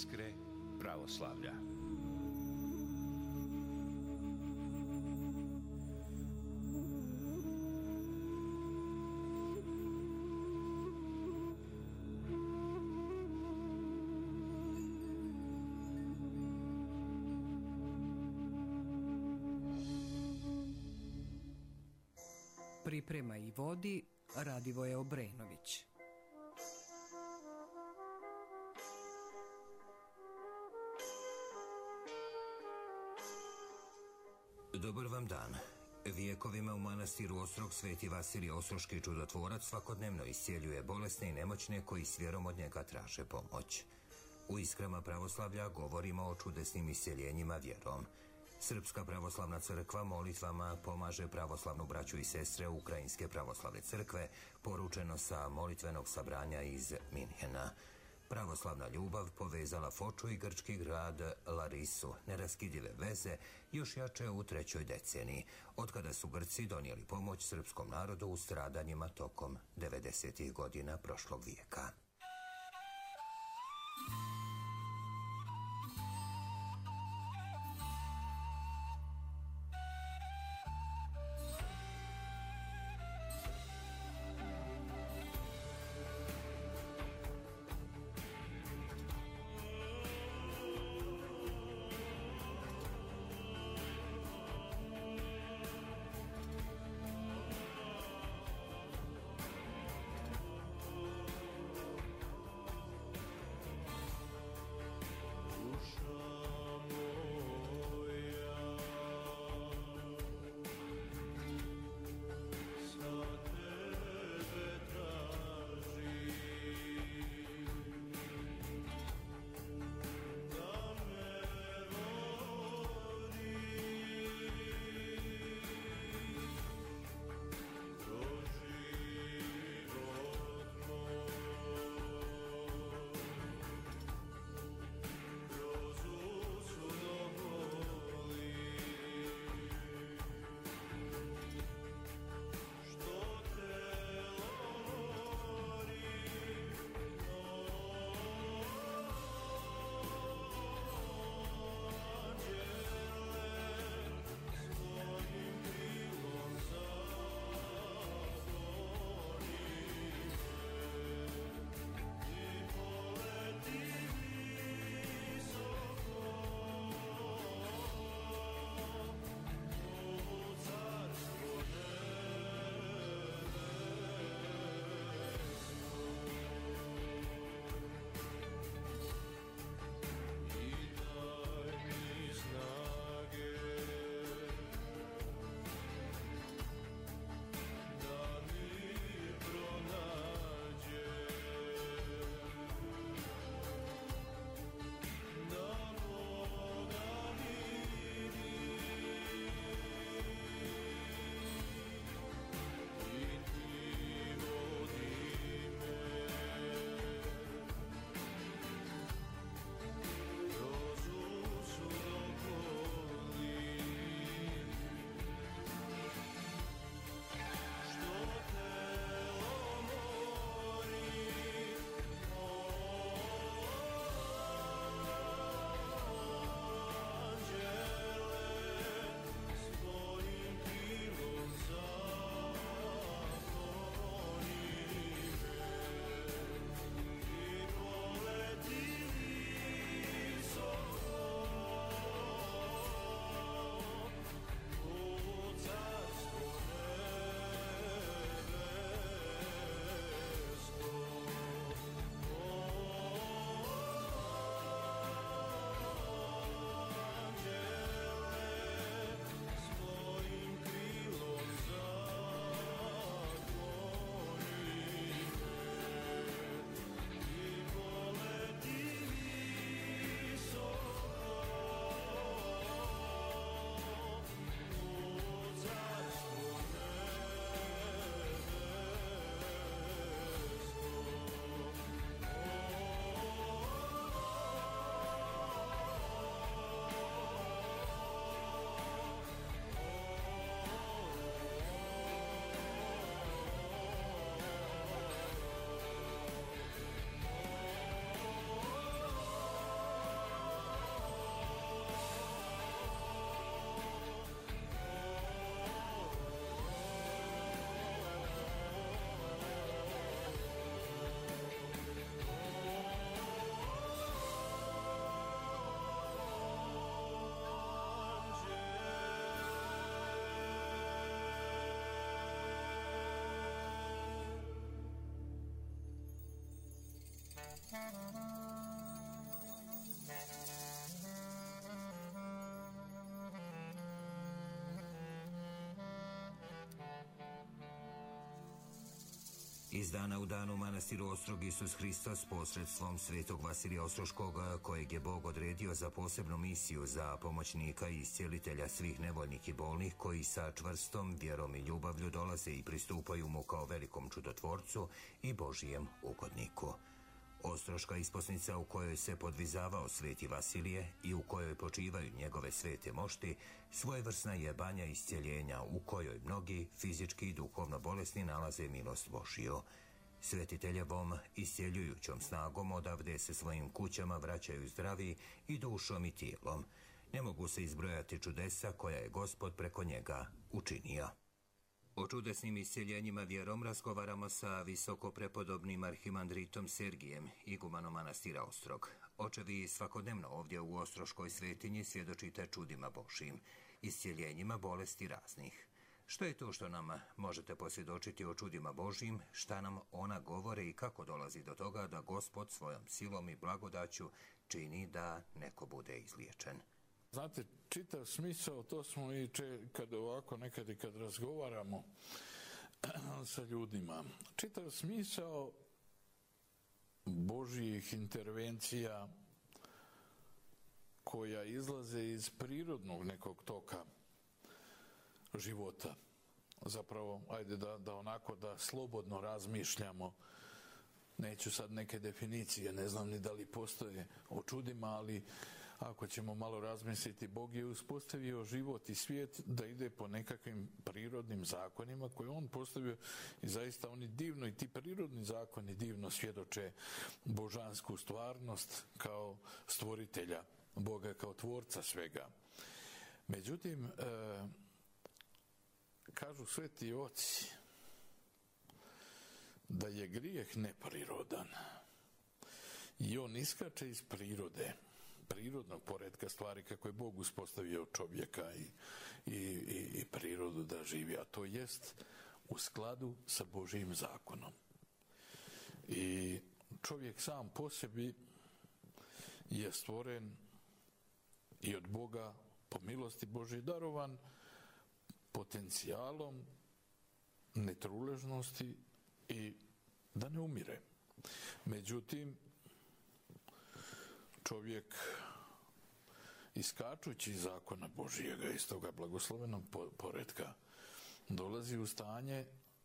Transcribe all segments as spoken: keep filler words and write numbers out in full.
Iskre pravoslavlja. Priprema i vodi Radivoje Obrenović. Dobar vam dan. Vijekovima u manastiru Ostrog sveti Vasilij Ostroški čudotvorac svakodnevno iscijeljuje bolesne i nemoćne koji s vjerom od njega traže pomoć. U Iskrama pravoslavlja govorimo o čudesnim iscijeljenjima vjerom. Srpska pravoslavna crkva molitvama pomaže pravoslavnu braću i sestre Ukrajinske pravoslavne crkve, poručeno sa molitvenog sabranja iz Minhena. Pravoslavna ljubav povezala Foču i grčki grad Larisu, neraskidive veze, još jače u trećoj deceniji, otkada su Grci donijeli pomoć srpskom narodu u stradanjima tokom devedesetih godina prošlog vijeka. Iz dana u dan u manastiru Ostrog Isus Hristos posredstvom svetog Vasilija Ostroškog, kojeg je Bog odredio za posebnu misiju za pomoćnika i iscijelitelja svih nevoljnih i bolnih, koji sa čvrstom vjerom i ljubavlju dolaze i pristupaju mu kao velikom čudotvorcu i Božijem ugodniku. Ostroška isposnica u kojoj se podvizavao sveti Vasilije i u kojoj počivaju njegove svete mošti, svojevrsna je banja iscijeljenja u kojoj mnogi fizički i duhovno bolesni nalaze milost Božiju. Svetiteljevom iscijeljujućom snagom odavde se svojim kućama vraćaju zdravi i dušom i tijelom. Ne mogu se izbrojati čudesa koja je Gospod preko njega učinio. O čudesnim isceljenjima vjerom razgovaramo sa visoko prepodobnim arhimandritom Sergijem, igumanom manastira Ostrog. Očevi svakodnevno ovdje u Ostroškoj svetinji svjedočite čudima Božjim, isceljenjima bolesti raznih. Što je to što nam možete posvjedočiti o čudima Božjim, šta nam ona govore i kako dolazi do toga da Gospod svojom silom i blagodaću čini da neko bude izliječen? Znate, čitav smisao, to smo i če, kad ovako nekad i kad razgovaramo sa ljudima, čitav smisao Božjih intervencija koja izlaze iz prirodnog nekog toka života. Zapravo, ajde da, da onako da slobodno razmišljamo. Neću sad neke definicije, ne znam ni da li postoje o čudima, ali ako ćemo malo razmisliti, Bog je uspostavio život i svijet da ide po nekakvim prirodnim zakonima koje on postavio i zaista oni divno i ti prirodni zakoni divno svjedoče božansku stvarnost kao stvoritelja, Boga kao tvorca svega. Međutim, e, kažu sveti oci da je grijeh neprirodan i on iskače iz prirode, prirodnog poretka stvari kako je Bog uspostavio čovjeka i, i, i, i prirodu da živi, a to jest u skladu sa Božjim zakonom. I čovjek sam po sebi je stvoren i od Boga po milosti Božje darovan potencijalom netruležnosti i da ne umire. Međutim, čovjek iskačući zakona Božjega iz toga blagoslovenog poretka dolazi u stanje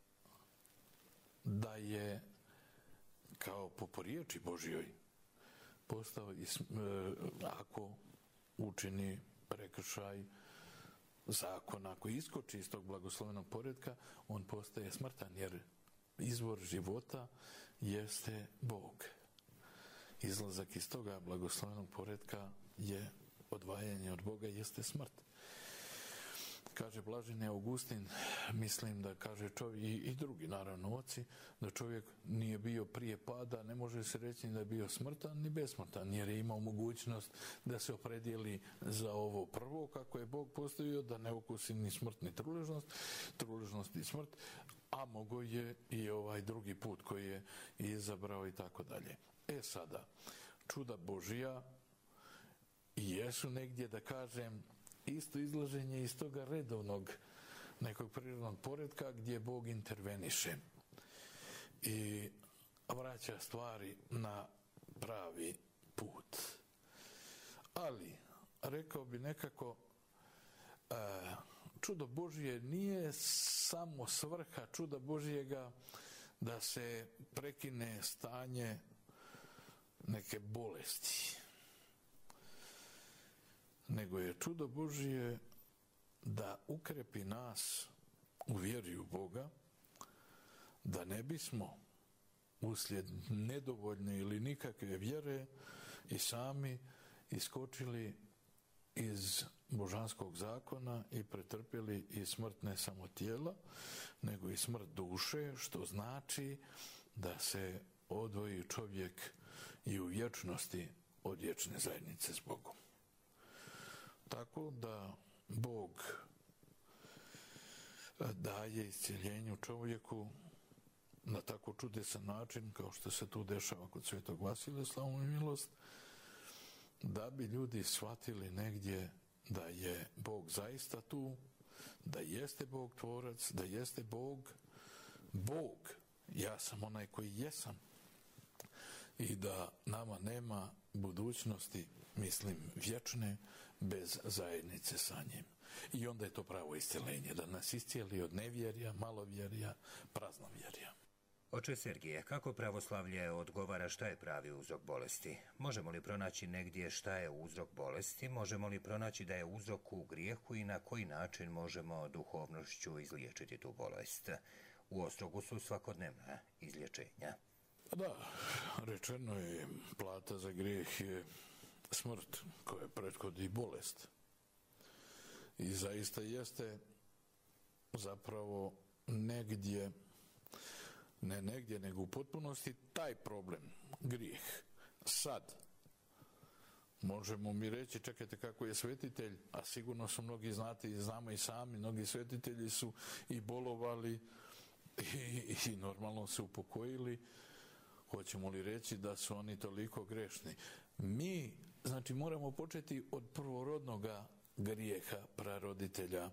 da je kao po poriječi Božjoj postao, ako učini prekršaj zakona, ako iskoči iz tog blagoslovenog poretka, on postaje smrtan, jer izvor života jeste Bog. Izlazak iz toga blagoslovenog poretka je odvajanje od Boga, jeste smrt. Kaže blaženi Augustin, mislim da kaže čovjek i, i drugi naravno oci, da čovjek nije bio prije pada, ne može se reći da je bio smrtan ni besmrtan, jer je imao mogućnost da se opredijeli za ovo prvo kako je Bog postavio, da ne okusi ni smrt ni truležnost, truležnost i smrt, a mogo je i ovaj drugi put koji je izabrao i tako dalje. E sada, čuda Božja jesu negdje, da kažem, isto izlaženje iz toga redovnog nekog prirodnog poretka gdje Bog interveniše i vraća stvari na pravi put. Ali, rekao bi nekako, čudo Božje nije samo svrha čuda Božjega da se prekine stanje neke bolesti, nego je čudo Božje da ukrepi nas u vjeri u Boga, da ne bismo uslijed nedovoljne ili nikakve vjere i sami iskočili iz božanskog zakona i pretrpjeli i smrt ne samo tijela, nego i smrt duše, što znači da se odvoji čovjek i u vječnosti od vječne zajednice s Bogom. Tako da Bog daje iscjeljenju čovjeku na tako čudesan način kao što se tu dešava kod Svetog Vasilija, slavu mu milost, da bi ljudi shvatili negdje da je Bog zaista tu, da jeste Bog tvorac, da jeste Bog Bog, ja sam onaj koji jesam, i da nama nema budućnosti, mislim, vječne, bez zajednice sa njim. I onda je to pravo iscjelenje, da nas iscijeli od nevjerja, malovjerja, praznovjerja. Oče Sergije, kako pravoslavlje odgovara šta je pravi uzrok bolesti? Možemo li pronaći negdje šta je uzrok bolesti? Možemo li pronaći da je uzrok u grijehu i na koji način možemo duhovnošću izliječiti tu bolest? U Ostrogu su svakodnevna izlječenja. Da, rečeno je, plata za grijeh je smrt koja prethodi bolest. I zaista jeste zapravo negdje, ne negdje, nego u potpunosti taj problem, grijeh. Sad možemo mi reći, čekajte, kako je svetitelj, a sigurno su mnogi znate i znamo i sami, mnogi svetitelji su i bolovali i, i normalno se upokojili. Hoćemo li reći da su oni toliko grešni? Mi, znači, moramo početi od prvorodnoga grijeha praroditelja.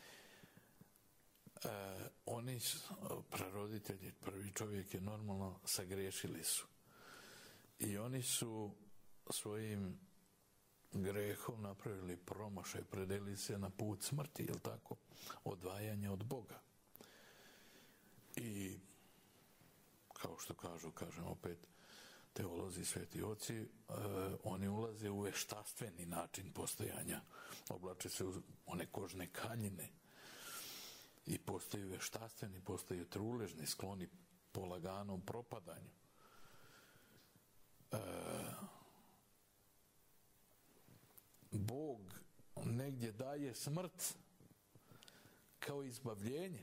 E, oni, praroditelji, prvi čovjek je normalno, sagriješili su. I oni su svojim grehom napravili promašaj, predeli se na put smrti, jel tako? Odvajanje od Boga. I kao što kažu, kažem opet, teolozi, sveti oci, e, oni ulaze u veštastveni način postojanja. Oblače se u one kožne kaljine i postaju veštastveni, postaju truležni, skloni polaganom propadanju. E, Bog negdje daje smrt kao izbavljenje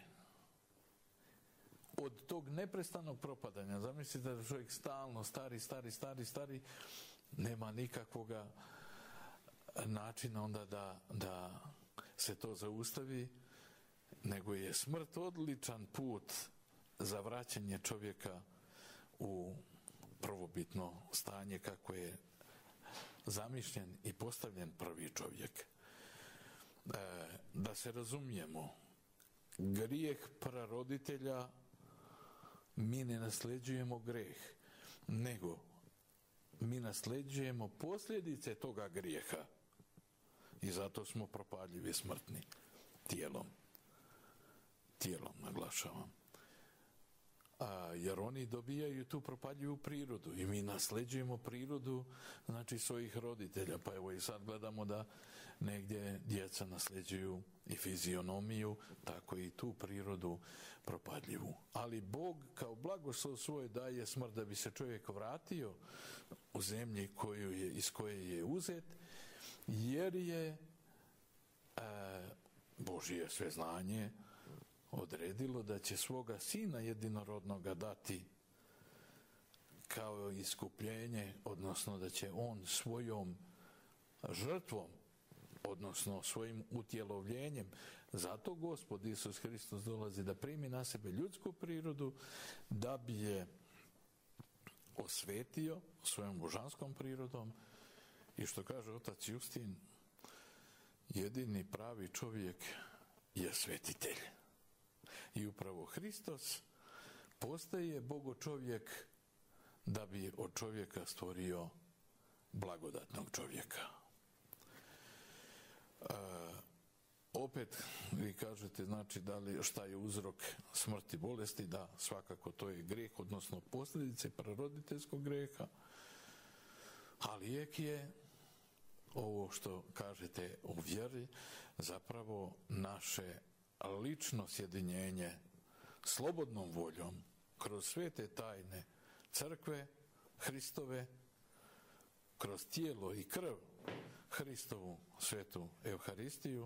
od tog neprestanog propadanja. Zamislite da čovjek stalno stari, stari, stari, stari, nema nikakvoga načina onda da, da se to zaustavi, nego je smrt odličan put za vraćanje čovjeka u prvobitno stanje kako je zamišljen i postavljen prvi čovjek. E, da se razumijemo, grijeh praroditelja, mi ne nasljeđujemo greh, nego mi nasljeđujemo posljedice toga grijeha i zato smo propadljivi, smrtni tijelom. Tijelom, naglašavam. A, jer oni dobijaju tu propadljivu prirodu i mi nasljeđujemo prirodu, znači, svojih roditelja. Pa evo i sad gledamo da negdje djeca nasljeđuju i fizionomiju, tako i tu prirodu propadljivu. Ali Bog kao blagoslov svoj daje smrt da bi se čovjek vratio u zemlji koju je, iz koje je uzet, jer je e, Božje sveznanje odredilo da će svoga sina jedinorodnoga dati kao iskupljenje, odnosno da će on svojom žrtvom, odnosno svojim utjelovljenjem, zato Gospod Isus Hristos dolazi da primi na sebe ljudsku prirodu, da bi je osvetio svojom božanskom prirodom. I što kaže otac Justin, jedini pravi čovjek je svetitelj. I upravo Hristos postaje Bogo čovjek da bi od čovjeka stvorio blagodatnog čovjeka. E, opet vi kažete, znači, da li, šta je uzrok smrti, bolesti? Da, svakako to je grijeh, odnosno posljedice praroditeljskog grijeha, ali lijek je ovo što kažete u vjeri, zapravo naše lično sjedinjenje slobodnom voljom kroz sve te tajne crkve Hristove, kroz tijelo i krv Hristovu svetu Euharistiju,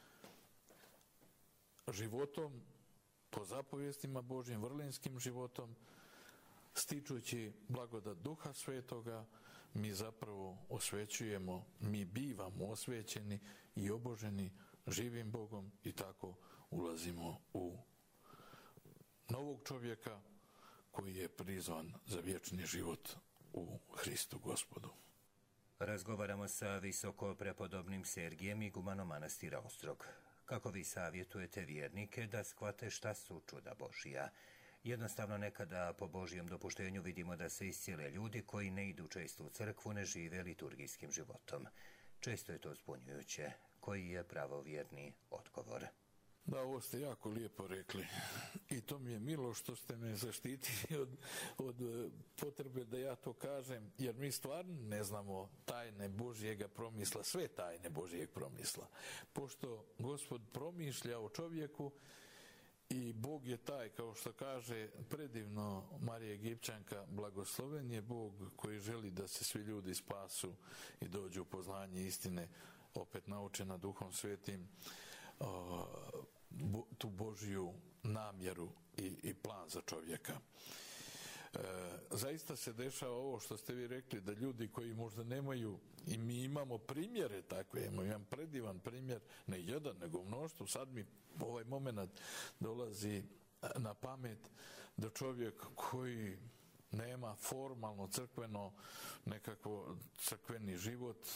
životom po zapovjestima Božjim, vrlinskim životom, stičući blagodat Duha Svetoga, mi zapravo osvećujemo, mi bivamo osvećeni i oboženi živim Bogom i tako ulazimo u novog čovjeka koji je prizvan za vječni život u Hristu Gospodu. Razgovaramo sa visoko prepodobnim Sergijem igumanom manastira Ostrog. Kako vi savjetujete vjernike da shvate šta su čuda Božija? Jednostavno nekada po Božijem dopuštenju vidimo da se iscijele ljudi koji ne idu često u crkvu, ne žive liturgijskim životom. Često je to zbunjujuće. Koji je pravovjerni odgovor? Da, ovo ste jako lijepo rekli i to mi je milo što ste me zaštitili od, od potrebe da ja to kažem, jer mi stvarno ne znamo tajne Božjega promisla, sve tajne Božjeg promisla. Pošto Gospod promišlja o čovjeku i Bog je taj, kao što kaže predivno Marija Egipćanka, blagosloven je Bog koji želi da se svi ljudi spasu i dođu u poznanje istine, opet naučena Duhom Svetim, uh, tu Božju namjeru i, i plan za čovjeka. E, zaista se dešava ovo što ste vi rekli, da ljudi koji možda nemaju, i mi imamo primjere takve, imam predivan primjer, ne jedan, nego mnoštvo, sad mi ovaj moment dolazi na pamet da čovjek koji nema formalno crkveno nekakvo crkveni život,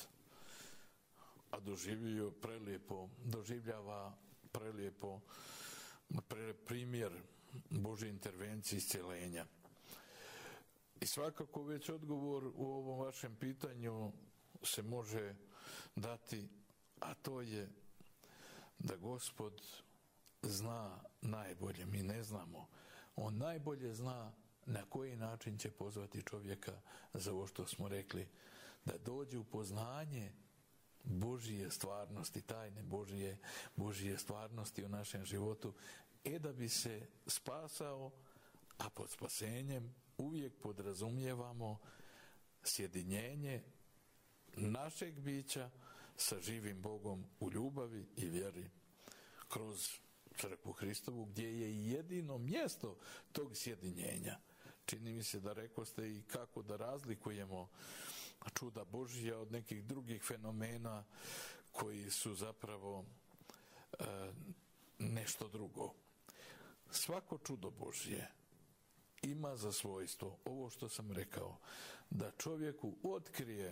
a doživio prelijepo, doživljava prelijepo pre, primjer Božje intervencije iscijelenja. I svakako već odgovor u ovom vašem pitanju se može dati, a to je da Gospod zna najbolje, mi ne znamo. On najbolje zna na koji način će pozvati čovjeka za ovo što smo rekli, da dođe u poznanje Božije stvarnosti, tajne Božije, Božije stvarnosti u našem životu, e da bi se spasao, a pod spasenjem uvijek podrazumijevamo sjedinjenje našeg bića sa živim Bogom u ljubavi i vjeri kroz crkvu Hristovu, gdje je jedino mjesto tog sjedinjenja. Čini mi se da rekoste i kako da razlikujemo čuda Božija od nekih drugih fenomena koji su zapravo e, nešto drugo. Svako čudo Božje ima za svojstvo ovo što sam rekao, da čovjeku otkrije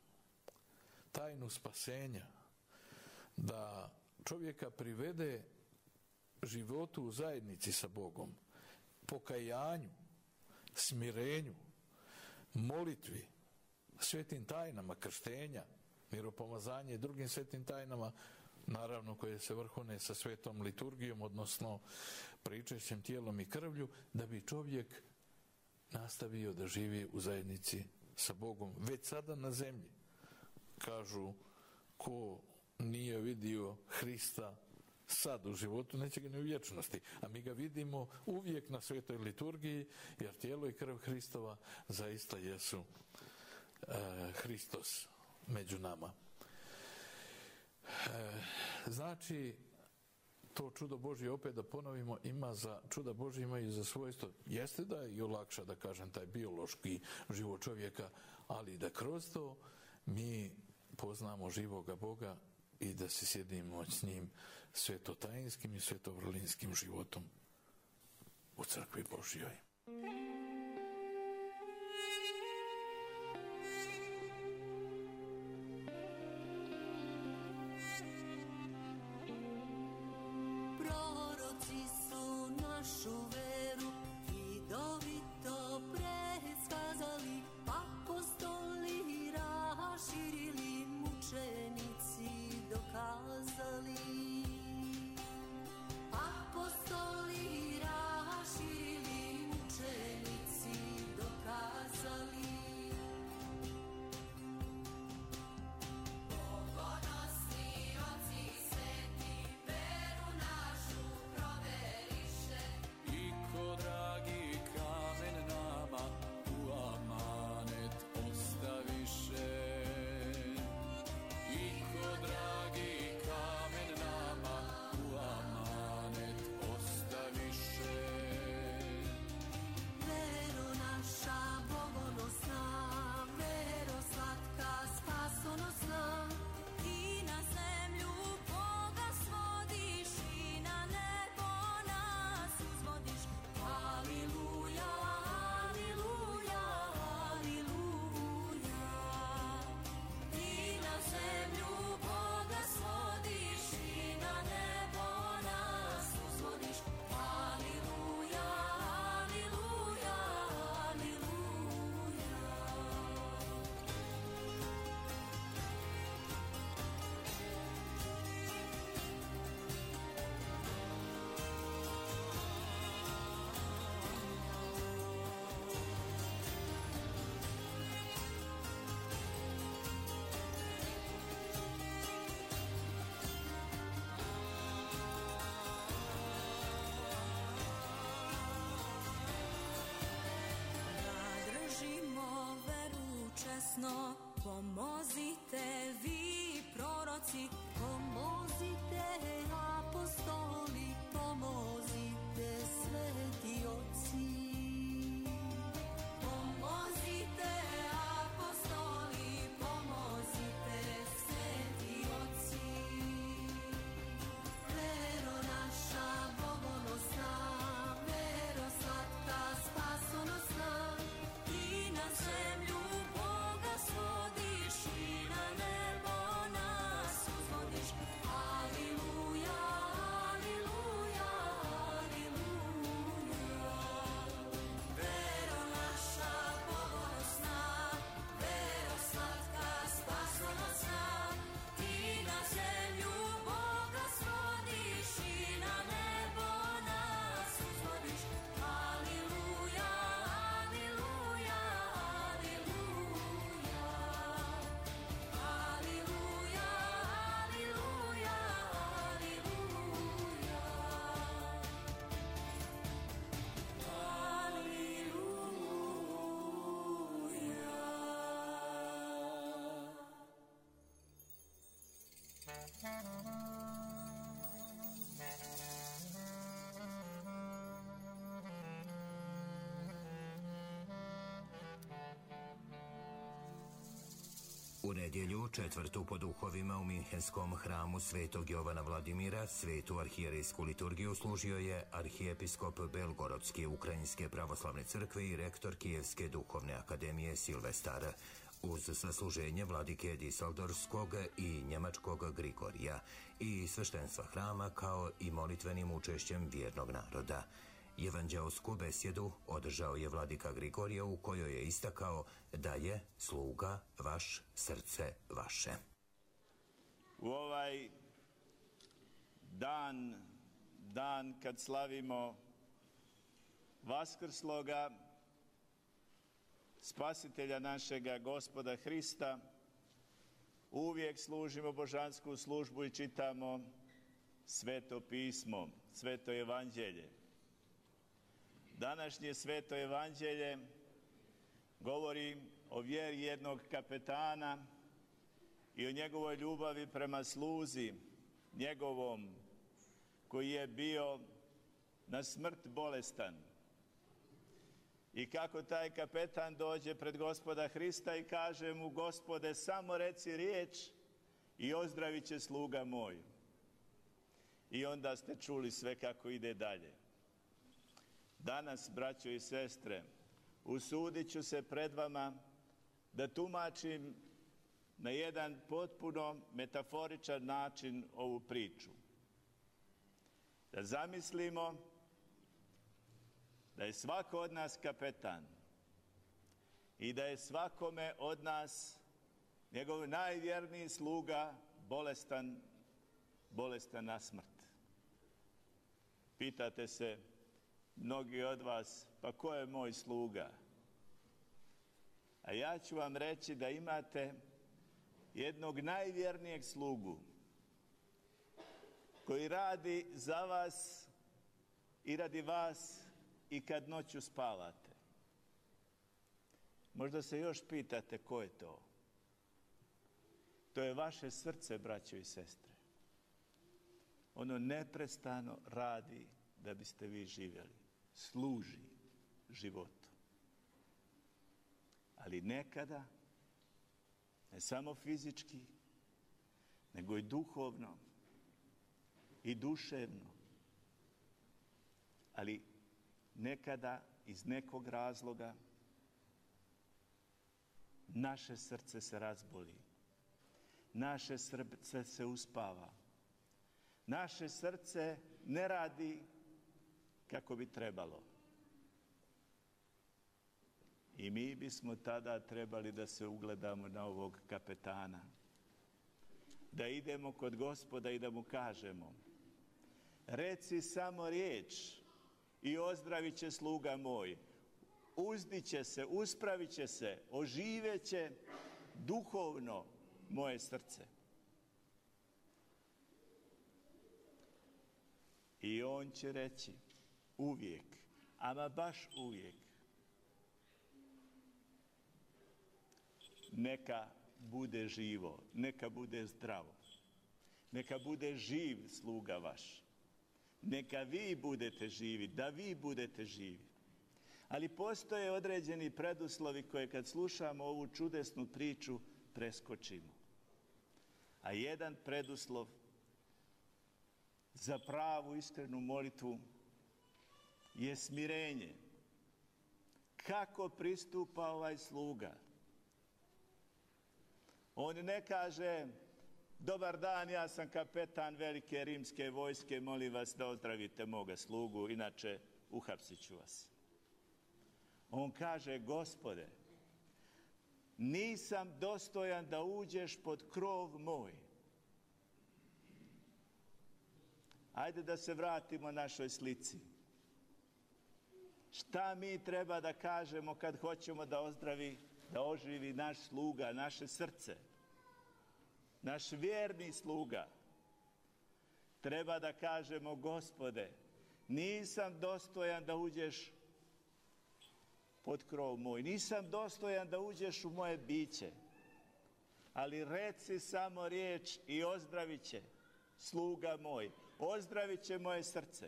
tajnu spasenja, da čovjeka privede životu u zajednici sa Bogom, pokajanju, smirenju, molitvi, svetim tajnama krštenja, miropomazanje i drugim svetim tajnama, naravno koje se vrhune sa svetom liturgijom, odnosno pričešćem tijelom i krvlju, da bi čovjek nastavio da živi u zajednici sa Bogom već sada na zemlji. Kažu, ko nije vidio Hrista sad u životu, neće ga ni u vječnosti, a mi ga vidimo uvijek na svetoj liturgiji, jer tijelo i krv Hristova zaista jesu e, Hristos među nama. E, znači, to čudo Božje, opet da ponovimo, ima za, čuda Božje imaju za svojstvo, jeste da i olakša, da kažem, taj biološki život čovjeka, ali da kroz to mi poznamo živoga Boga i da se sjedimo s njim svetotajinskim i svetovrlinskim životom u crkvi Božjoj. I jasno, pomozite vi proroci, pomozite apostoli, pomozite sveti oci. Pomozite apostoli, pomozite sveti oci. Vero naša bogonosna, vero slatka spasonosna, ti na zemlju Boga svodiš i na nebo nas uzvodiš. Aliluja, aliluja, aliluja. Vero naša bogonosna, vero slatka spasonosna, ti na zemlju Boga svodiš i na nebo nas uzvodiš. Aliluja, aliluja, aliluja. Aliluja, aliluja, U nedjelju, četvrtu po duhovima u Minhenskom hramu Svetog Jovana Vladimira, svetu arhijerejsku liturgiju služio je arhijepiskop Belgorodske Ukrajinske pravoslavne crkve i rektor Kijevske duhovne akademije Silvestar, uz sasluženje vladike Diseldorskog i njemačkog Grigorija i sveštenstva hrama kao i molitvenim učešćem vjernog naroda. Evanđeosku besjedu održao je vladika Grigorije u kojoj je istakao da je sluga vaš, srce vaše. U ovaj dan, dan kad slavimo Vaskrsloga, Spasitelja našega Gospoda Hrista, uvijek služimo božansku službu i čitamo Sveto pismo, Sveto evanđelje. Današnje Sveto evanđelje govori o vjeri jednog kapetana i o njegovoj ljubavi prema sluzi njegovom koji je bio na smrt bolestan. I kako taj kapetan dođe pred Gospoda Hrista i kaže mu: Gospode, samo reci riječ i ozdravit će sluga moj. I onda ste čuli sve kako ide dalje. Danas, braćo i sestre, usudit ću se pred vama da tumačim na jedan potpuno metaforičan način ovu priču. Da zamislimo da je svako od nas kapetan i da je svakome od nas njegov najvjerniji sluga bolestan, bolestan na smrt. Pitate se mnogi od vas, pa ko je moj sluga? A ja ću vam reći da imate jednog najvjernijeg slugu koji radi za vas i radi vas i kad noću spavate. Možda se još pitate ko je to? To je vaše srce, braćo i sestre. Ono neprestano radi da biste vi živjeli. Služi životu. Ali nekada, ne samo fizički, nego i duhovno i duševno. Ali nekada iz nekog razloga naše srce se razboli. Naše srce se uspava. Naše srce ne radi kako bi trebalo. I mi bismo tada trebali da se ugledamo na ovog kapetana. Da idemo kod Gospoda i da mu kažemo: reci samo riječ i ozdravit će sluga moj. Uzdiće se, uspravit će se, oživeće duhovno moje srce. I on će reći uvijek, ama baš uvijek: neka bude živo, neka bude zdravo, neka bude živ sluga vaš, neka vi budete živi, da vi budete živi. Ali postoje određeni preduslovi koje kad slušamo ovu čudesnu priču preskočimo. A jedan preduslov za pravu iskrenu molitvu je smirenje. Kako pristupa ovaj sluga? On ne kaže: dobar dan, ja sam kapetan velike rimske vojske, molim vas da ozdravite moga slugu, inače uhapsit ću vas. On kaže: Gospode, nisam dostojan da uđeš pod krov moj. Ajde da se vratimo našoj slici. Šta mi treba da kažemo kad hoćemo da ozdravi, da oživi naš sluga, naše srce? Naš vjerni sluga. Treba da kažemo: Gospode, nisam dostojan da uđeš pod krov moj, nisam dostojan da uđeš u moje biće, ali reci samo riječ i ozdravit će sluga moj, ozdravit će moje srce.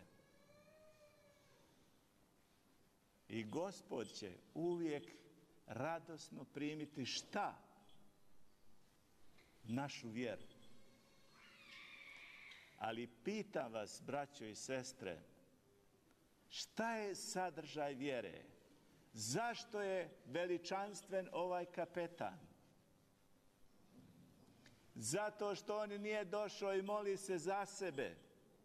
I Gospod će uvijek radosno primiti šta? Našu vjeru. Ali pitam vas, braćo i sestre, šta je sadržaj vjere? Zašto je veličanstven ovaj kapetan? Zato što on nije došao i moli se za sebe,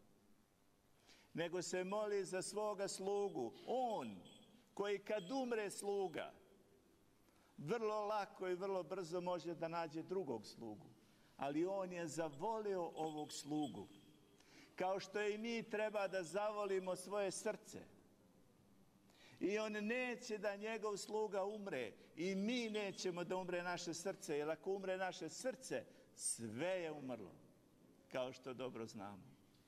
nego se moli za svoga slugu. On, koji kad umre sluga, vrlo lako i vrlo brzo može da nađe drugog slugu. Ali on je zavolio ovog slugu. Kao što i mi treba da zavolimo svoje srce. I on neće da njegov sluga umre. I mi nećemo da umre naše srce. Jer ako umre naše srce, sve je umrlo. Kao što dobro znamo.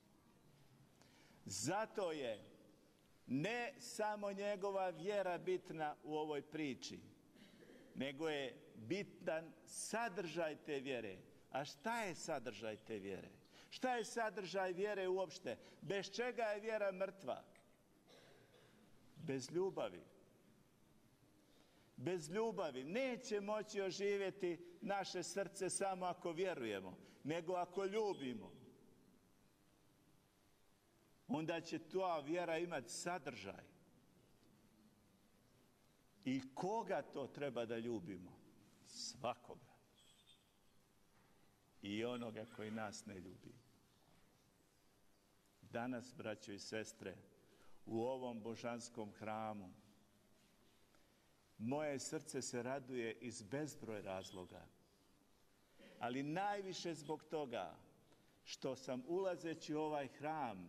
Zato je ne samo njegova vjera bitna u ovoj priči, nego je bitan sadržaj te vjere. A šta je sadržaj te vjere? Šta je sadržaj vjere uopšte? Bez čega je vjera mrtva? Bez ljubavi. Bez ljubavi neće moći oživjeti naše srce samo ako vjerujemo, nego ako ljubimo. Onda će ta vjera imati sadržaj. I koga to treba da ljubimo? Svakoga. I onoga koji nas ne ljubi. Danas, braćo i sestre, u ovom božanskom hramu, moje srce se raduje iz bezbroj razloga. Ali najviše zbog toga što sam, ulazeći u ovaj hram,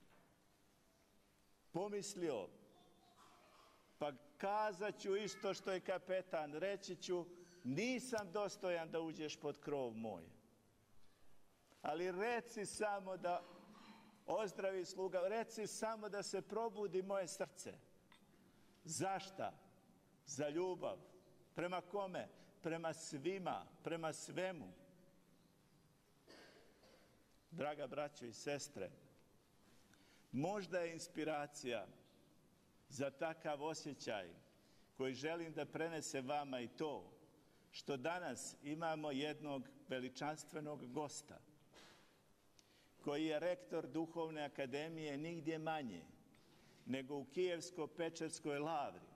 pomislio, pa kazat ću isto što je kapetan, reći ću: nisam dostojan da uđeš pod krov moj. Ali reci samo da ozdravi sluga, reci samo da se probudi moje srce. Zašta? Za ljubav. Prema kome? Prema svima, prema svemu. Draga braćo i sestre, možda je inspiracija za takav osjećaj koji želim da prenese vama i to što danas imamo jednog veličanstvenog gosta koji je rektor Duhovne akademije nigdje manje nego u Kijevsko-Pečerskoj lavri.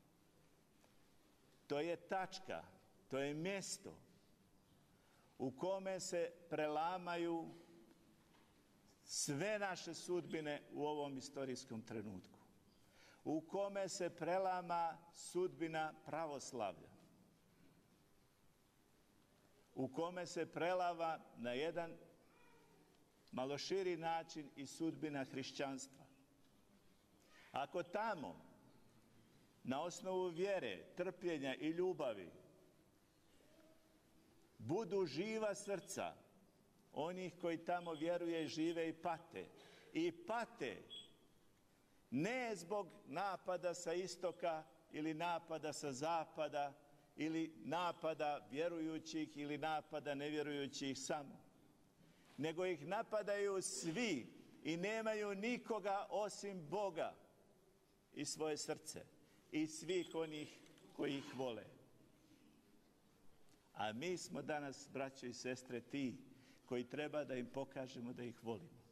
To je tačka, to je mjesto u kome se prelamaju sve naše sudbine u ovom istorijskom trenutku. U kome se prelama sudbina pravoslavlja. U kome se prelava na jedan malo širi način i sudbina hrišćanstva. Ako tamo, na osnovu vjere, trpljenja i ljubavi, budu živa srca onih koji tamo vjeruje, žive i pate. I pate ne zbog napada sa istoka ili napada sa zapada ili napada vjerujućih ili napada nevjerujućih samo, nego ih napadaju svi i nemaju nikoga osim Boga i svoje srce i svih onih koji ih vole. A mi smo danas, braćo i sestre, ti koji treba da im pokažemo da ih volimo.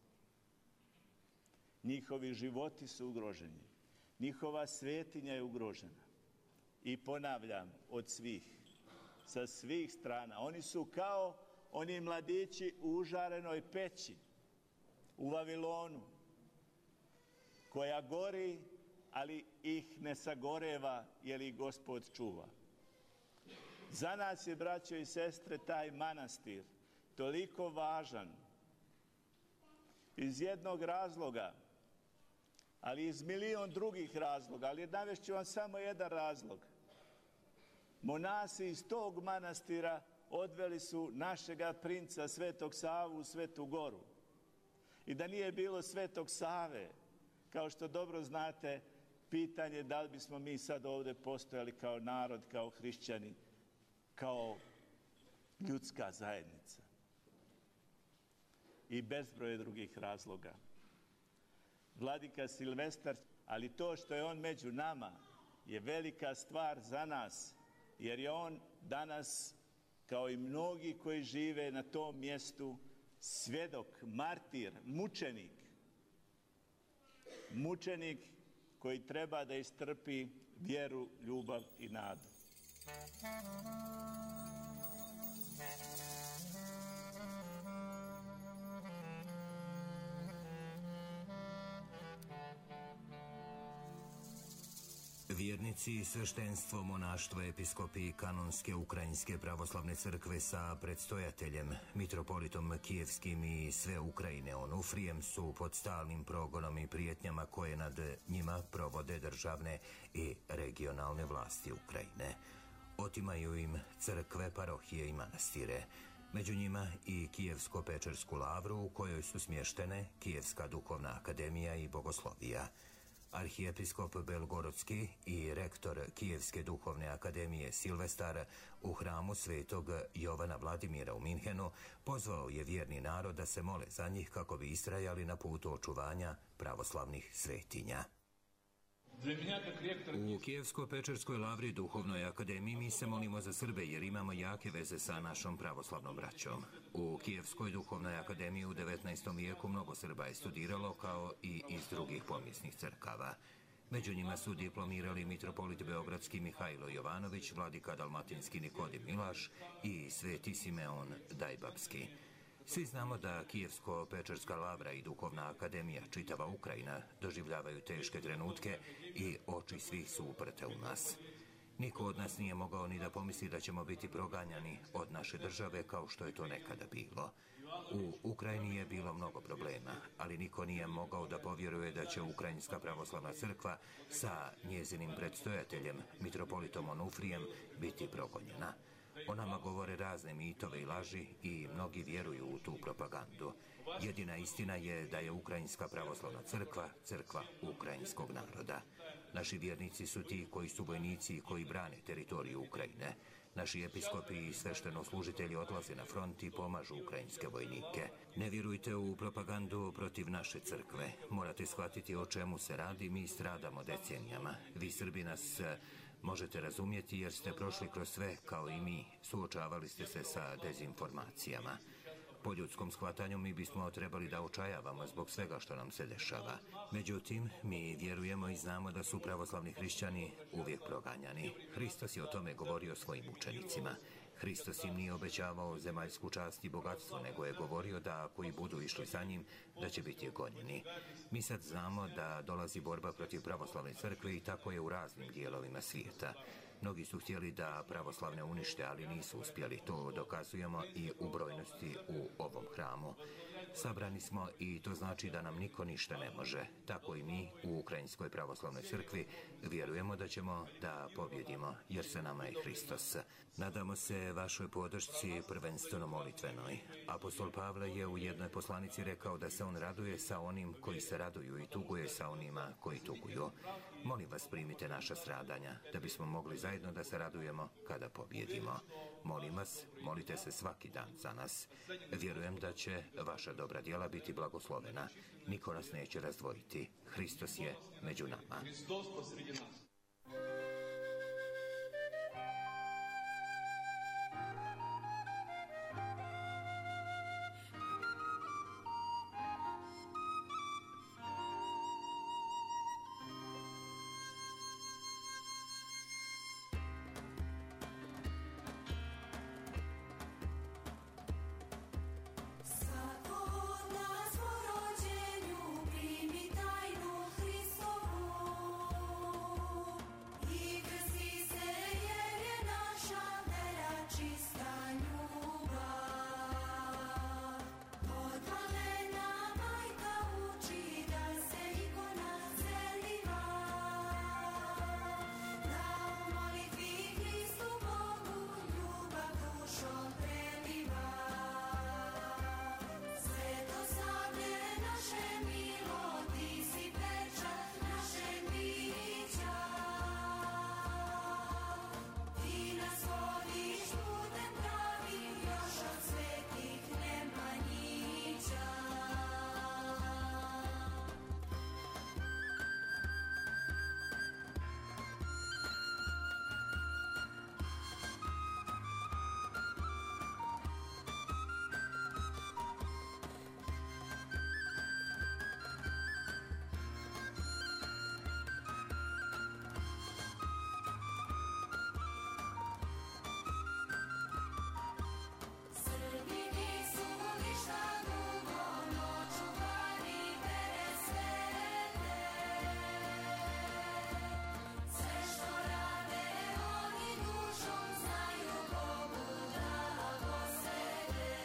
Njihovi životi su ugroženi, njihova svetinja je ugrožena. I ponavljam, od svih, sa svih strana. Oni su kao oni mladići u užarenoj peći u Vavilonu, koja gori, ali ih ne sagoreva, jer ih Gospod čuva. Za nas je, braćo i sestre, taj manastir toliko važan iz jednog razloga, ali iz milion drugih razloga, ali navešću vam samo jedan razlog. Monasi iz tog manastira odveli su našega princa Svetog Savu u Svetu Goru. I da nije bilo Svetog Save, kao što dobro znate, pitanje da li bismo mi sad ovdje postojali kao narod, kao hrišćani, kao ljudska zajednica. I bezbroj drugih razloga. Vladika Silvestar, ali to što je on među nama je velika stvar za nas, jer je on danas, kao i mnogi koji žive na tom mjestu, svjedok, martir, mučenik. Mučenik koji treba da istrpi vjeru, ljubav i nadu. Vjernici, sveštenstvo, monaštvo, episkopi i kanonske Ukrajinske pravoslavne crkve sa predstojateljem, mitropolitom Kijevskim i sve Ukrajine Onufrijem su pod stalnim progonom i prijetnjama koje nad njima provode državne i regionalne vlasti Ukrajine. Otimaju im crkve, parohije i manastire. Među njima i Kijevsko-Pečersku lavru u kojoj su smještene Kijevska duhovna akademija i bogoslovija. Arhijepiskop Belgorodski i rektor Kijevske duhovne akademije Silvestar u hramu svetog Jovana Vladimira u Minhenu pozvao je vjerni narod da se mole za njih kako bi istrajali na putu očuvanja pravoslavnih svetinja. U Kijevsko-Pečerskoj lavri duhovnoj akademiji mi se molimo za Srbe jer imamo jake veze sa našom pravoslavnom braćom. U Kijevskoj duhovnoj akademiji u devetnaestom vijeku mnogo Srba je studiralo kao i iz drugih pomisnih crkava. Među njima su diplomirali mitropolit Beogradski Mihajlo Jovanović, vladika Dalmatinski Nikodim Milaš i sveti Simeon Dajbabski. Svi znamo da Kijevsko-Pečerska lavra i duhovna akademija, čitava Ukrajina, doživljavaju teške trenutke i oči svih su uprte u nas. Niko od nas nije mogao ni da pomisli da ćemo biti proganjani od naše države kao što je to nekada bilo. U Ukrajini je bilo mnogo problema, ali niko nije mogao da povjeruje da će Ukrajinska pravoslavna crkva sa njezinim predstojateljem, mitropolitom Onufrijem, biti progonjena. O nama govore razne mitove i laži i mnogi vjeruju u tu propagandu. Jedina istina je da je Ukrajinska pravoslavna crkva, crkva ukrajinskog naroda. Naši vjernici su ti koji su vojnici i koji brane teritoriju Ukrajine. Naši episkopi i sveštenoslужitelji odlaze na front i pomažu ukrajinske vojnike. Ne vjerujte u propagandu protiv naše crkve. Morate shvatiti o čemu se radi, mi stradamo decenijama. Vi Srbi nas možete razumjeti jer ste prošli kroz sve kao i mi, suočavali ste se sa dezinformacijama. Po ljudskom shvatanju mi bismo trebali da očajavamo zbog svega što nam se dešava. Međutim, mi vjerujemo i znamo da su pravoslavni hrišćani uvijek proganjani. Hristos je o tome govorio svojim učenicima. Hristos im nije obećavao zemaljsku čast i bogatstvo, nego je govorio da ako i budu išli za njim, da će biti gonjeni. Mi sad znamo da dolazi borba protiv pravoslavne crkve i tako je u raznim dijelovima svijeta. Mnogi su htjeli da pravoslavne unište, ali nisu uspjeli. To dokazujemo i u brojnosti u ovom hramu. Sabrani smo i to znači da nam niko ništa ne može. Tako i mi u Ukrajinskoj pravoslavnoj crkvi vjerujemo da ćemo da pobjedimo, jer sa nama je Hristos. Nadamo se vašoj podršci, prvenstveno molitvenoj. Apostol Pavle je u jednoj poslanici rekao da se on raduje sa onim koji se raduju i tuguje sa onima koji tuguju. Molim vas, primite naša stradanja, da bismo mogli zajedno da se radujemo kada pobjedimo. Molim vas, molite se svaki dan za nas. Vjerujem da će vaša dobra djela biti blagoslovena. Niko nas neće razdvojiti. Hristos je među nama. Svako od nas po rođenju primi tajnu Hristovu i krsti se jer je naša vera čista ljubav. Od malena majka uči da se ikona zeliva, da u molitvi Hristu Bogu ljubav dušom preliva. Sveto slavlje naše milo, ti si pečat našeg bića. Ti nas vodiš putem pravim, još od svetih Nemanjića. Srbini su ništa dugo noću vari vere svete. Sve što rade oni dušom znaju Bogu blagosede.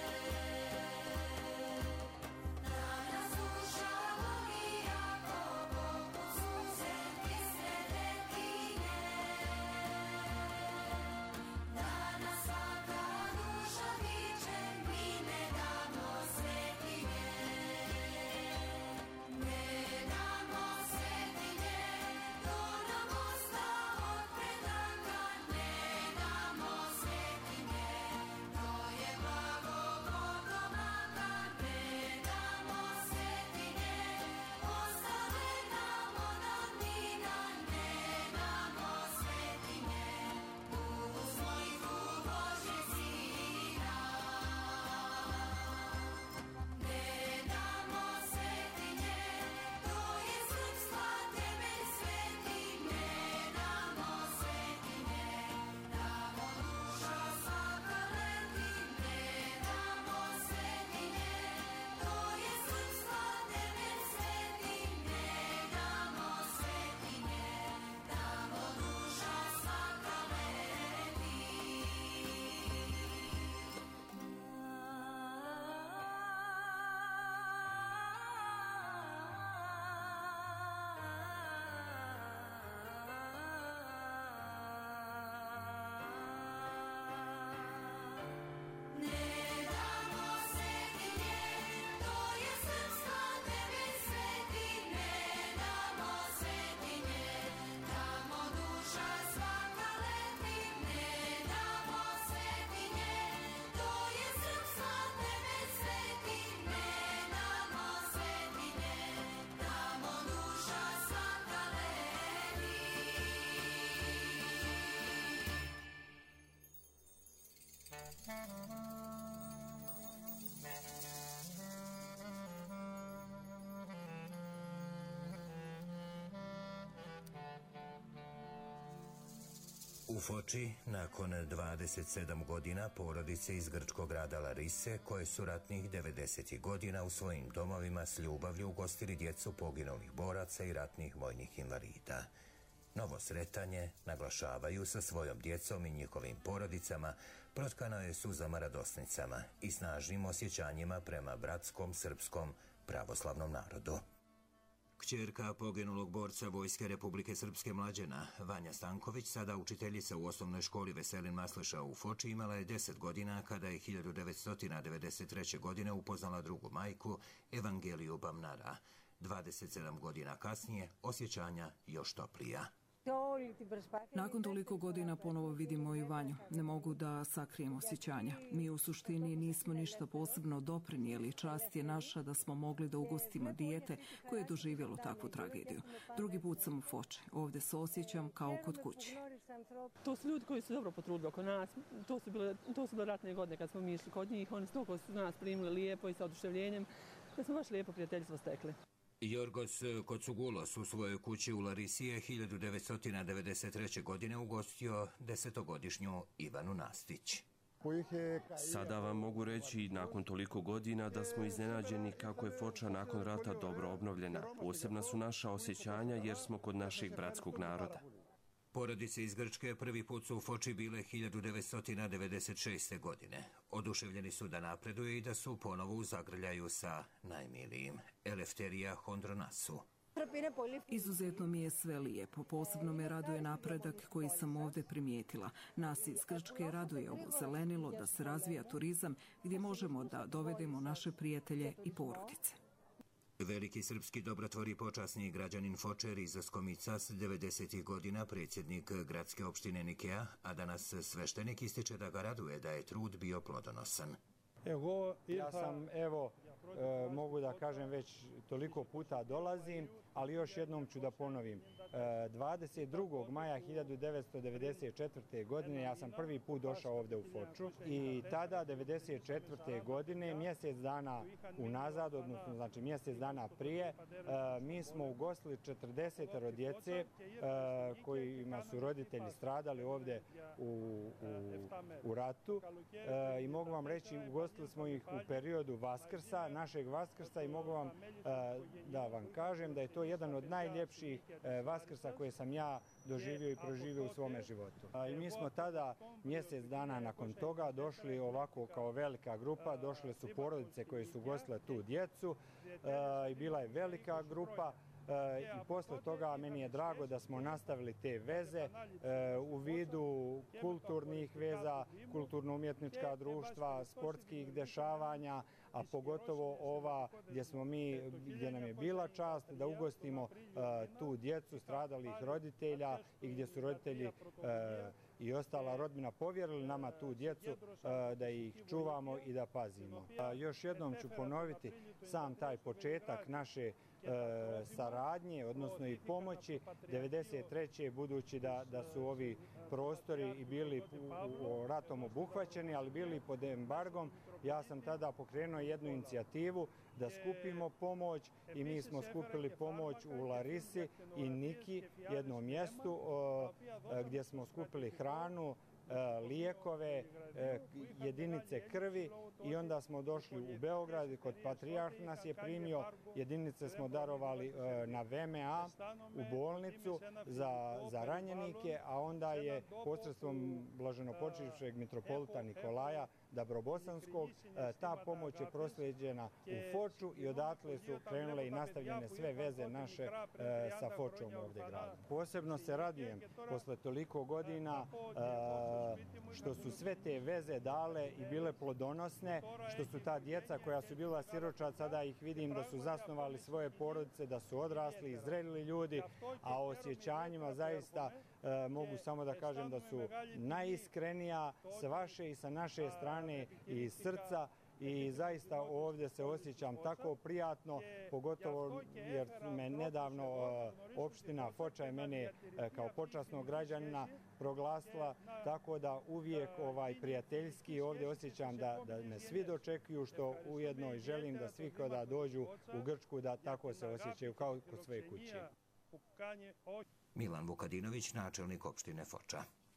Danas duša voli jako Bogu suze pisne detinje. Danas svaka duša viče, mi ne damo svetinje. Ne damo svetinje, to nam osta od predaka. Ne damo svetinje, to je blago potomaka. Ne damo svetinje, ostale nam od davnina. Ne damo svetinje, uz molitvu Božjeg Sina. Ne damo svetinje, to je srpstva temelj sveti. Ne damo svetinje, tamo duša svaka leti. Ne damo svetinje, to je srpstva temelj sveti. Ne damo svetinje, tamo duša svaka Ne damo svetinje, to je srpstva temelj sveti. Ne damo svetinje, tamo duša svaka leti. Ne damo svetinje, to je srpstva temelj sveti. Ne damo svetinje, tamo duša svaka leti. U Foči, nakon dvadeset sedam godina, porodice iz grčkog grada Larise, koje su ratnih devedesetih godina u svojim domovima s ljubavlju ugostili djecu poginulih boraca i ratnih vojnih invalida. Novo sretanje, naglašavaju sa svojom djecom i njihovim porodicama, protkano je suzama radosnicama i snažnim osjećanjima prema bratskom, srpskom, pravoslavnom narodu. Kćerka poginulog borca Vojske Republike Srpske Mlađena, Vanja Stanković, sada učiteljica u osnovnoj školi Veselin Masleša u Foči, imala je deset godina kada je hiljadu devetsto devedeset treće. godine upoznala drugu majku, Evangeliju Bamnara. dvadeset sedam godina kasnije, osjećanja još toplija. Nakon toliko godina ponovo vidim moju Vanju. Ne mogu da sakrijem osjećanja. Mi u suštini nismo ništa posebno doprinijeli. Čast je naša da smo mogli da ugostimo dijete koje je doživjelo takvu tragediju. Drugi put sam u Foči. Ovdje se osjećam kao kod kući. To su ljudi koji su dobro potrudili oko nas. To su bile, to su bile ratne godine kad smo mi išli kod njih. Oni su toliko su nas primili lijepo i sa oduševljenjem da smo baš lijepo prijateljstvo stekli. Jorgos Kocugulos u svojoj kući u Larisi je hiljadu devetsto devedeset treće. godine ugostio desetogodišnju Ivanu Nastić. Sada vam mogu reći nakon toliko godina da smo iznenađeni kako je Foča nakon rata dobro obnovljena. Posebna su naša osjećanja jer smo kod našeg bratskog naroda. Porodice iz Grčke prvi put su u Foči bile hiljadu devetsto devedeset šeste. godine. Oduševljeni su da napreduje i da su ponovo u zagrljaju sa najmilijim. Elefterija Hondronasu. Izuzetno mi je sve lijepo. Posebno me raduje napredak koji sam ovdje primijetila. Nas iz Grčke raduje ovo zelenilo, da se razvija turizam gdje možemo da dovedemo naše prijatelje i porodice. Veliki srpski dobrotvor i počasni građanin Foče Riza Skomicas, devedesetih godina predsjednik gradske opštine Nikea, a danas sveštenik, ističe da ga raduje da je trud bio plodonosan. Ja sam, evo, e, mogu da kažem već toliko puta dolazim, ali još jednom ću da ponovim. E, dvadeset drugog maja hiljadu devetsto devedeset četvrte. godine ja sam prvi put došao ovdje u Foču i tada devedeset četvrte. godine, mjesec dana unazad, odnosno znači mjesec dana prije, e, mi smo ugostili četrdeset djece e, kojima su roditelji stradali ovdje u, u, u ratu e, i mogu vam reći, ugostili smo ih u periodu Vaskrsa, našeg Vaskrsa, i mogu vam e, da vam kažem da je to jedan od najljepših e, Vaskrsa koje sam ja doživio i proživio u svome životu. A, i mi smo tada, mjesec dana nakon toga, došli ovako kao velika grupa, došle su porodice koje su gostile tu djecu e, i bila je velika grupa. E, i posle toga meni je drago da smo nastavili te veze e, u vidu kulturnih veza, kulturno-umjetnička društva, sportskih dešavanja, a pogotovo ova gdje smo mi, gdje nam je bila čast da ugostimo e, tu djecu stradalih roditelja i gdje su roditelji e, i ostala rodbina povjerili nama tu djecu e, da ih čuvamo i da pazimo. A, još jednom ću ponoviti sam taj početak naše E, saradnje, odnosno i pomoći. devedeset treće. budući da, da su ovi prostori i bili u, u ratom obuhvaćeni, ali bili pod embargom, ja sam tada pokrenuo jednu inicijativu da skupimo pomoć i mi smo skupili pomoć u Larisi i Niki, jednom mjestu e, gdje smo skupili hranu, lijekove, jedinice krvi, i onda smo došli u Beograd, kod Patrijarh nas je primio, jedinice smo darovali na V M A u bolnicu za, za ranjenike, a onda je posredstvom blaženopočivšeg mitropolita Nikolaja Dabrobosanskog ta pomoć je proslijeđena u Foču i odatle su krenule i nastavljene sve veze naše sa Fočom ovdje gradom. Posebno se radujem posle toliko godina što su sve te veze dale i bile plodonosne, što su ta djeca koja su bila siročad, sada ih vidim da su zasnovali svoje porodice, da su odrasli i zreli ljudi, a o osjećanjima zaista e, mogu samo da kažem da su najiskrenija s vaše i sa naše strane i iz srca. I zaista ovdje se osjećam tako prijatno, pogotovo jer me nedavno uh, opština Foča je mene uh, kao počasnog građanina proglasila, tako da uvijek ovaj prijateljski ovdje osjećam da, da me svi dočekuju, što ujedno i želim da svi kada dođu u Grčku da tako se osjećaju kao kod svoje kuće. Milan Vukadinović, načelnik opštine Foča.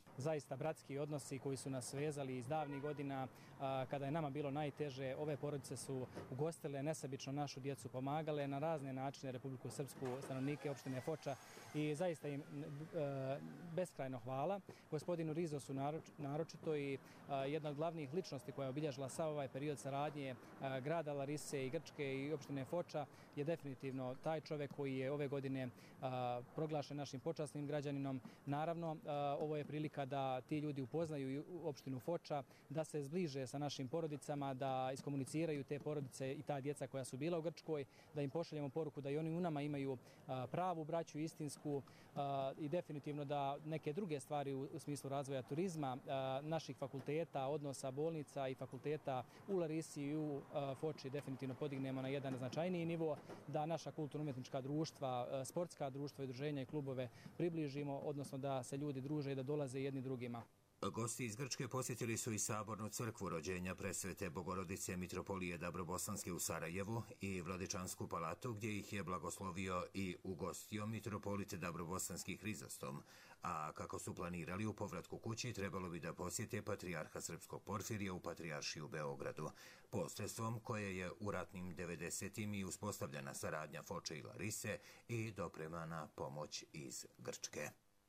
zaista bratski odnosi koji su nas vezali iz davnih godina, kada je nama bilo najteže. Ove porodice su ugostile nesebično našu djecu, pomagale na razne načine Republiku Srpsku, stanovnike opštine Foča i zaista im beskrajno hvala. Gospodinu Rizosu naročito i jedna od glavnih ličnosti koja je obilježila sav ovaj period saradnje grada Larise i Grčke i opštine Foča je definitivno taj čovjek koji je ove godine proglašen našim počasnim građaninom. Naravno, ovo je prilika da ti ljudi upoznaju opštinu Foča, da se zbliže sa našim porodicama, da iskomuniciraju te porodice i ta djeca koja su bila u Grčkoj, da im pošaljemo poruku da i oni u nama imaju pravu braću, istinsku, i definitivno da neke druge stvari u smislu razvoja turizma, naših fakulteta, odnosa bolnica i fakulteta u Larisi i u Foči definitivno podignemo na jedan značajniji nivo, da naša kulturno-umjetnička društva, sportska društva, udruženja i klubove približimo, odnosno da se ljudi druže i da dolaze jedni drugima. Gosti iz Grčke posjetili su i Sabornu crkvu rođenja presvete Bogorodice Mitropolije Dabrobosanske u Sarajevu i Vladičansku palatu, gdje ih je blagoslovio i ugostio mitropolit Dabrobosanski Hrizostom, a kako su planirali u povratku kući trebalo bi da posjete patrijarha Srpskog Porfirija u Patrijaršiji u Beogradu, posredstvom koje je u ratnim devedesetim i uspostavljena saradnja Foče i Larise i dopremana pomoć iz Grčke.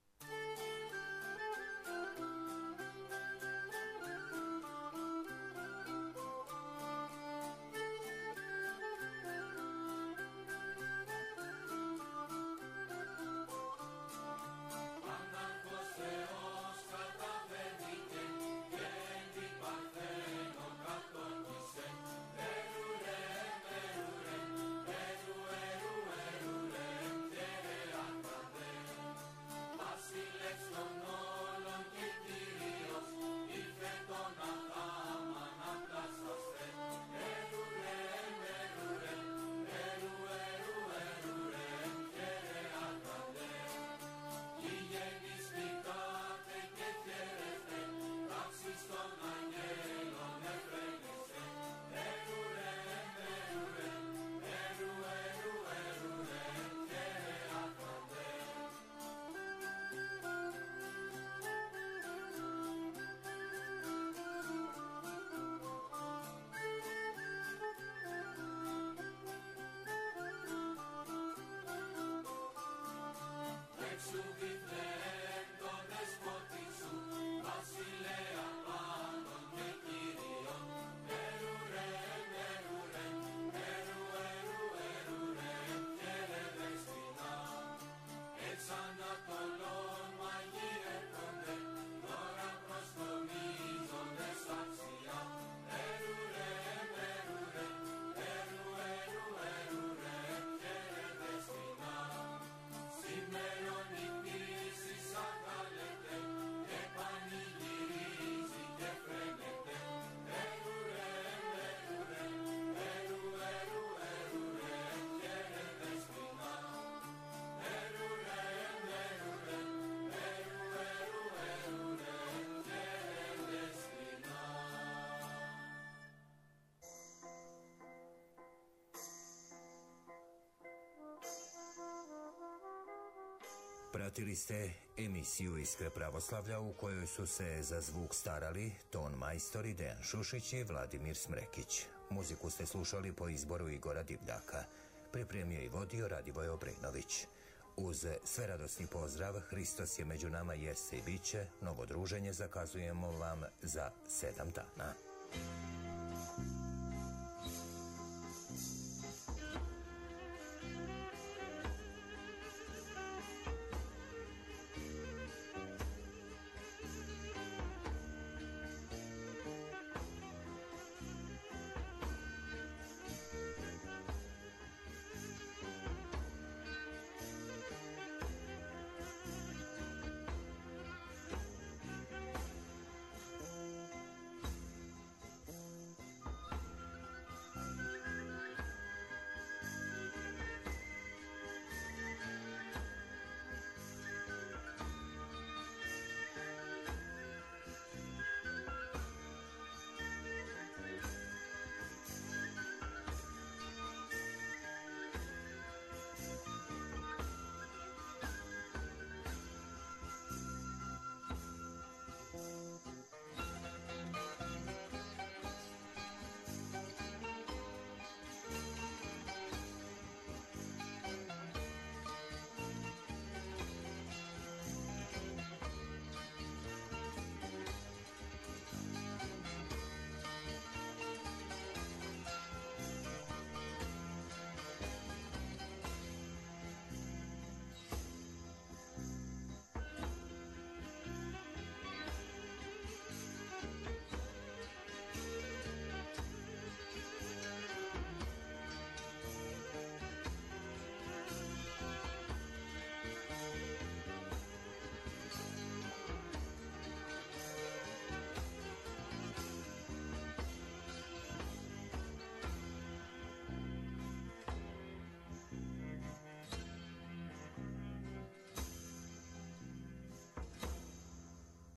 Pratili ste emisiju Iskre pravoslavlja u kojoj su se za zvuk starali ton majstori Dejan Šušić i Vladimir Smrekić. Muziku ste slušali po izboru Igora Divljaka. Pripremio i vodio Radivoj Obrenović. Uz sve radosni pozdrav, Hristos je među nama, jeste i biće, novo druženje zakazujemo vam za sedam dana.